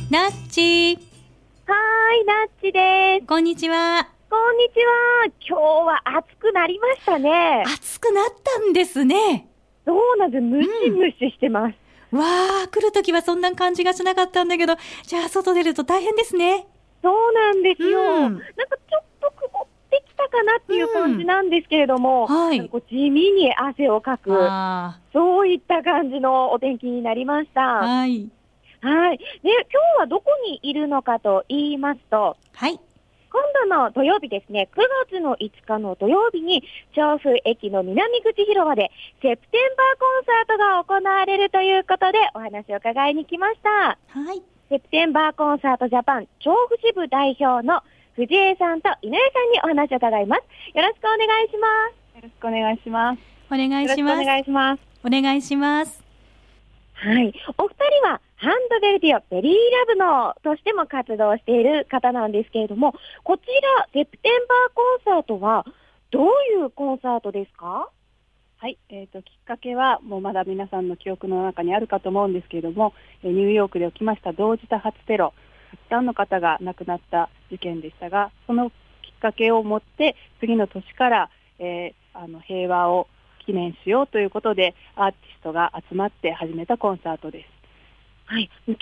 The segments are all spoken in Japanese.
ナッチ。 はーい、ナッチです。 こんにちは。 こんにちは。今日は暑くなりましたね。 暑くなったんですね。 そうなんです。ムシムシしてます。 わー、来るときはそんな感じがしなかったんだけど、じゃあ外出ると大変ですね。 そうなんですよ。 うんなんかちょっと曇ってきたかなっていう感じなんですけれども、 はい。 なんかこう地味に汗をかく、 あそういった感じのお天気になりました。 ー、はい。 はい。で、今日はどこにいるのかと言いますと、 はい。 今度の土曜日ですね、9月の5日の土曜日に、調布駅の南口広場で、セプテンバーコンサートが行われるということで、お話を伺いに来ました。 はい。 セプテンバーコンサートジャパン調布支部代表の藤江さんと井上さんにお話を伺います。よろしくお願いします。 よろしくお願いします。 お願いよろしくおします。 願いします。 お願いします。 はい。お二人は、ハンドベルディオベリーラブのとしても活動している方なんですけれども、こちら、セプテンバーコンサートは、どういうコンサートですか？ はい、きっかけはもうまだ皆さんの記憶の中にあるかと思うんですけれども、ニューヨークで起きました同時多発テロ、たくさんの方が亡くなった事件でしたが、そのきっかけをもって次の年から、平和を記念しようということでアーティストが集まって始めたコンサートです。 はい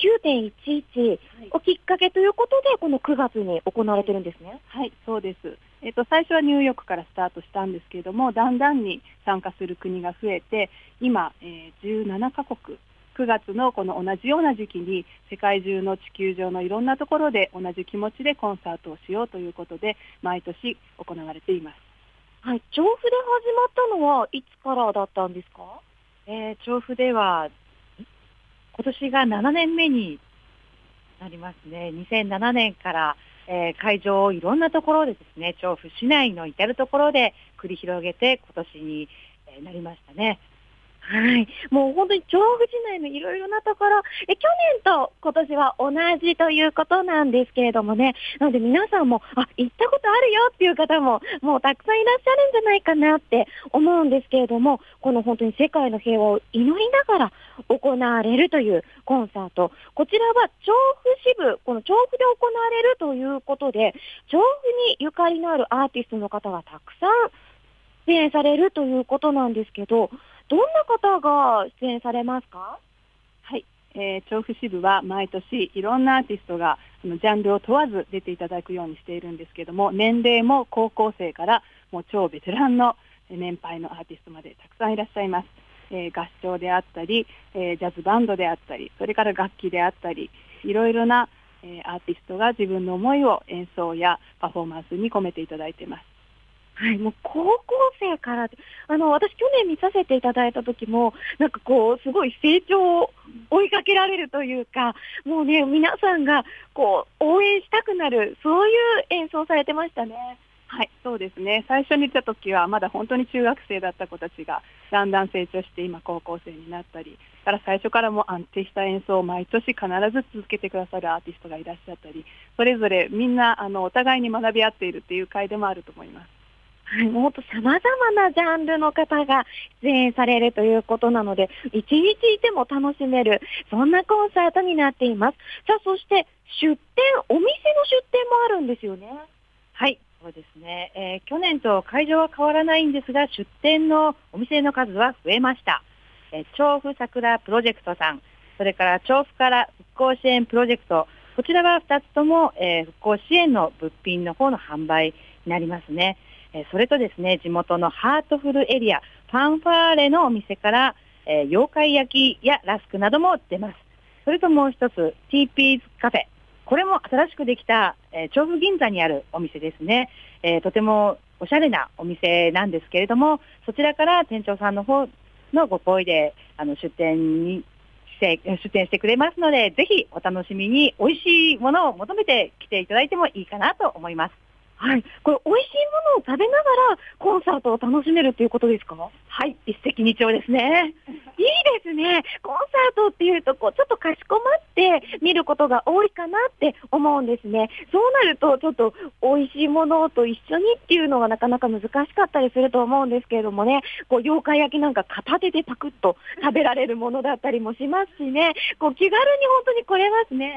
。9.11 をきっかけということで、この9月に行われてるんですね。 はい、そうです。最初はニューヨークからスタートしたんですけれども、だんだんに参加する国が増えて、今、17カ国、9月のこの同じような時期に世界中の地球上のいろんなところで同じ気持ちでコンサートをしようということで、毎年行われています。 はい。調布で始まったのはいつからだったんですか？ 調布では今年が7年目になりますね。2007年から、会場をいろんなところでですね、調布市内の至るところで繰り広げて今年に、なりましたね。 はい。もう本当に調布市内のいろいろなところ、去年と今年は同じということなんですけれどもね。なので皆さんも、行ったことあるよっていう方も、もうたくさんいらっしゃるんじゃないかなって思うんですけれども、この本当に世界の平和を祈りながら行われるというコンサート。こちらは調布支部、この調布で行われるということで、調布にゆかりのあるアーティストの方がたくさん出演されるということなんですけど、どんな方が出演されますか？ はい、調布支部は毎年いろんなアーティストがジャンルを問わず出ていただくようにしているんですけども、年齢も高校生からもう超ベテランの年配のアーティストまでたくさんいらっしゃいます。合唱であったり、ジャズバンドであったり、それから楽器であったり、いろいろな、アーティストが自分の思いを演奏やパフォーマンスに込めていただいています。 はい、もう高校生からで、私去年見させていただいた時も、なんかこう、すごい成長を追いかけられるというか、もうね、皆さんがこう、応援したくなる、そういう演奏されてましたね。 はい、そうですね。最初に来た時はまだ本当に中学生だった子たちがだんだん成長して今高校生になったり、から最初からも安定した演奏を毎年必ず続けてくださるアーティストがいらっしゃったり、それぞれみんなお互いに学び合っているっていう会でもあると思います。 はい、もう本当様々なジャンルの方が出演されるということなので、一日いても楽しめる、そんなコンサートになっています。さあ、そして出店、お店の出店もあるんですよね。 はい、そうですね。去年と会場は変わらないんですが、出店のお店の数は増えました。調布桜プロジェクトさん、それから調布から復興支援プロジェクト、こちらは2つとも、復興支援の物品の方の販売になりますね。それとですね、地元のハートフルエリア、ファンファーレのお店から、妖怪焼きやラスクなども出ます。それともう一つ、ティーピーズカフェ。これも新しくできた、調布銀座にあるお店ですね。とてもおしゃれなお店なんですけれども、そちらから店長さんの方のご好意で出店してくれますので、ぜひお楽しみに美味しいものを求めて来ていただいてもいいかなと思います。 はい。これ、美味しいものを食べながらコンサートを楽しめるということですか？ はい、一石二鳥ですね。 いいですね。コンサートっていうと、ちょっとかしこまって見ることが多いかなって思うんですね。そうなると、ちょっと美味しいものと一緒にっていうのがなかなか難しかったりすると思うんですけれどもね、妖怪焼きなんか片手でパクッと食べられるものだったりもしますしね、気軽に本当に来れますね。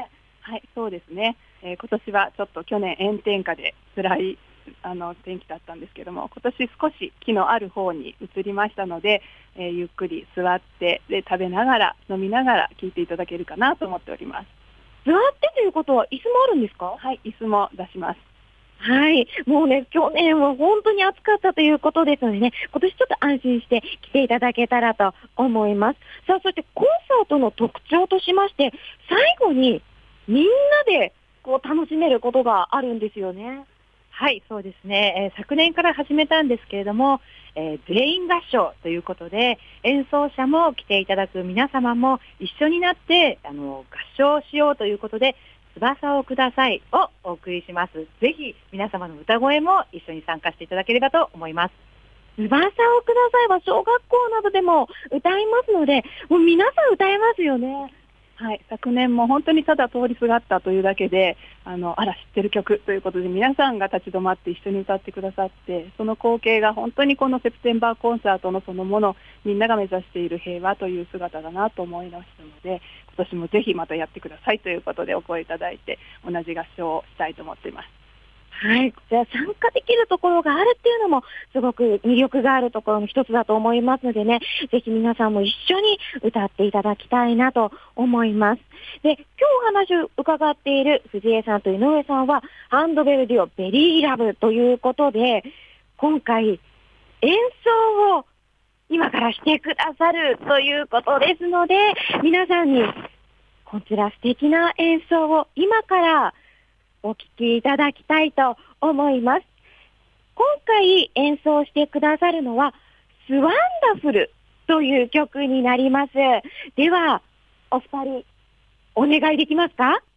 はい、そうですね。今年はちょっと去年炎天下で辛い天気だったんですけども、今年少し気のある方に移りましたので、ゆっくり座ってで食べながら飲みながら聞いていただけるかなと思っております。 座ってということは椅子もあるんですか？ はい、椅子も出します。 はい。もうね、去年は本当に暑かったということですのでね、今年ちょっと安心して来ていただけたらと思います。さあ、そしてコンサートの特徴としまして、最後にみんなでこう楽しめることがあるんですよね。 はい、そうですね。昨年から始めたんですけれども、全員合唱ということで、演奏者も来ていただく皆様も一緒になって合唱しようということで、翼をくださいをお送りします。ぜひ皆様の歌声も一緒に参加していただければと思います。 翼をくださいは小学校などでも歌いますので、もう皆さん歌えますよね。 はい、昨年も本当にただ通りすがったというだけで、知ってる曲ということで皆さんが立ち止まって一緒に歌ってくださって、その光景が本当にこのセプテンバーコンサートのそのもの、みんなが目指している平和という姿だなと思いましたので、今年もぜひまたやってくださいということでお声いただいて、同じ合唱をしたいと思っています。 はい。こちら参加できるところがあるっていうのもすごく魅力があるところの一つだと思いますのでね、ぜひ皆さんも一緒に歌っていただきたいなと思います。で、今日お話を伺っている藤江さんと井上さんはハンドベルデュオベリーラブということで、今回演奏を今からしてくださるということですので、皆さんにこちら素敵な演奏を今からお聴きいただきたいと思います。今回演奏してくださるのはスワンダフルという曲になります。では、お二人お願いできますか？はい。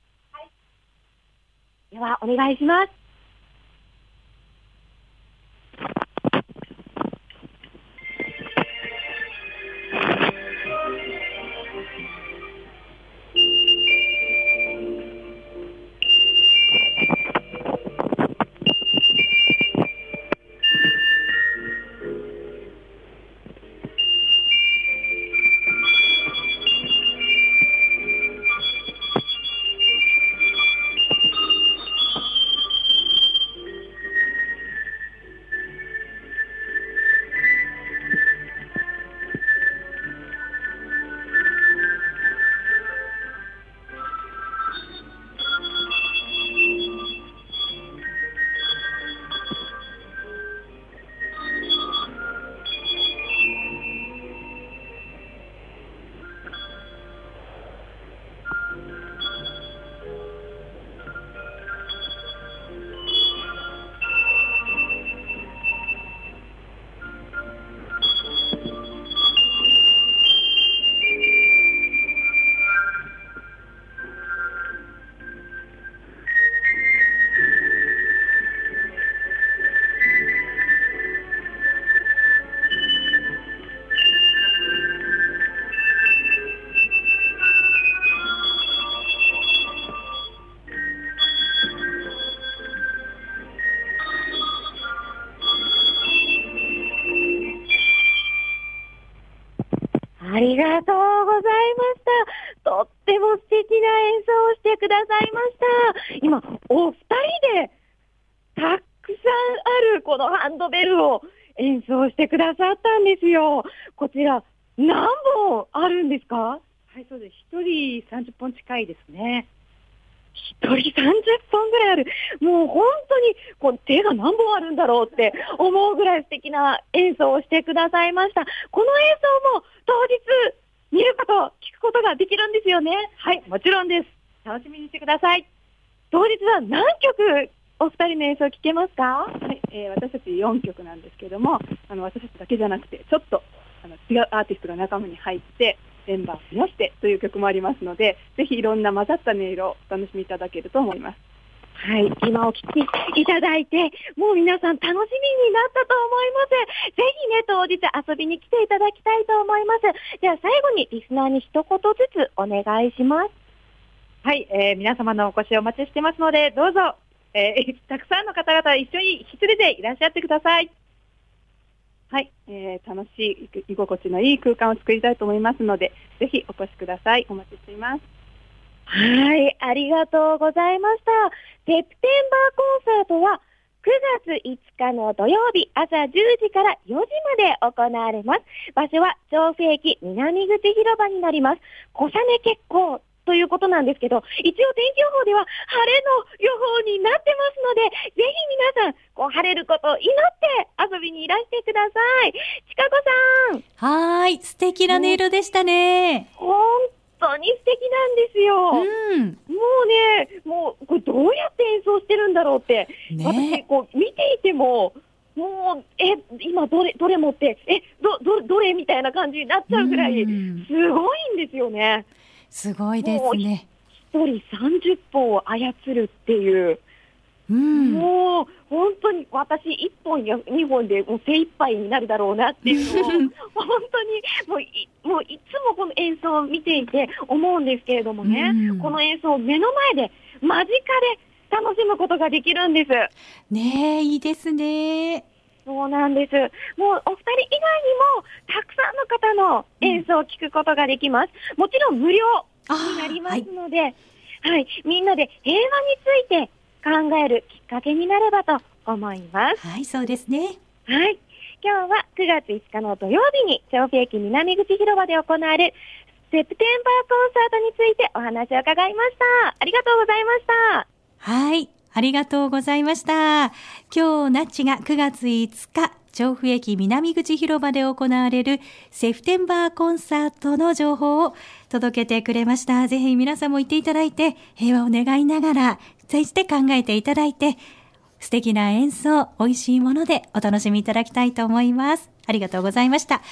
では、お願いします。ありがとうございました。とっても素敵な演奏をしてくださいました。今、お二人でたくさんあるこのハンドベルを演奏してくださったんですよ。こちら何本あるんですか？ はい、そうです。1人30本近いですね。 1人30本ぐらいある。もう本当にこう手が何本あるんだろうって思うぐらい素敵な演奏をしてくださいました。この演奏も当日見ること、聞くことができるんですよね。 はい、もちろんです。楽しみにしてください。 当日は何曲お二人の演奏聞けますか？ はい、私たち4曲なんですけども、私たちだけじゃなくて、ちょっと違うアーティストが仲間に入って、メンバーを増やしてという曲もありますので、ぜひいろんな混ざった音色をお楽しみいただけると思います。 はい、今お聞きいただいて、もう皆さん楽しみになったと思います。ぜひね、当日遊びに来ていただきたいと思います。では最後にリスナーに一言ずつお願いします。 はい、皆様のお越しをお待ちしてますので、どうぞ、たくさんの方々一緒に引き連れていらっしゃってください。 はい、楽しい、居心地のいい空間を作りたいと思いますので、ぜひお越しください。お待ちしています。 はい、ありがとうございました。セプテンバーコンサートは9月5日の土曜日朝10時から4時まで行われます。場所は調布駅南口広場になります。小雨結構ということなんですけど、一応天気予報では晴れの予報になってますので、ぜひ皆さん晴れることを祈って遊びにいらしてください。ちかこさん。 はーい、素敵な音色でしたね。 本当に素敵なんですよ。もうこれどうやって演奏してるんだろうって、 ね、 私見ていても、もう今どれ持ってどれみたいな感じになっちゃうぐらいすごいんですよね。 すごいですね。 一人30本を操るっていう、もう本当に私1本や2本でもう精一杯になるだろうなっていうのを本当にもういつもこの演奏を見ていて思うんですけれどもね、この演奏を目の前で間近で楽しむことができるんです。 ねえ、いいですね。 そうなんです。もうお二人以外にもたくさんの方の演奏を聞くことができます。もちろん無料になりますので、はい、みんなで平和について考えるきっかけになればと思います。 はい、そうですね。 はい。今日は9月5日の土曜日に調布駅南口広場で行われるセプテンバーコンサートについてお話を伺いました。ありがとうございました。 はい。ありがとうございました。今日、ナッチが9月5日、調布駅南口広場で行われるセプテンバーコンサートの情報を届けてくれました。ぜひ皆さんも行っていただいて、平和を願いながら、そして考えていただいて、素敵な演奏、美味しいものでお楽しみいただきたいと思います。ありがとうございました。